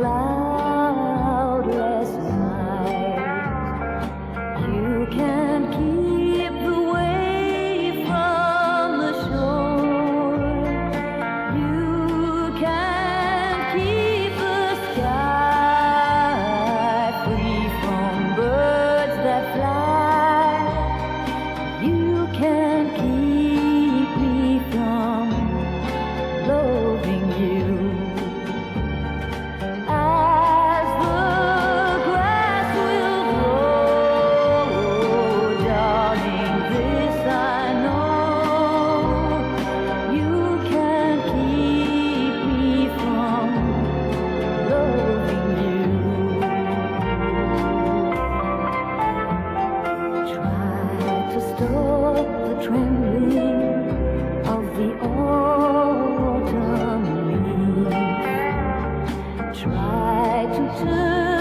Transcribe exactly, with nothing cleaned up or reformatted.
cloudless night. You can keep the wave from the shore. You can keep the sky free from birds that fly. You can keep me from loving you. As the grass will grow, darling, this I know. You can keep me from loving you. Try to stop the trembling of the autumn leaf. Try to turn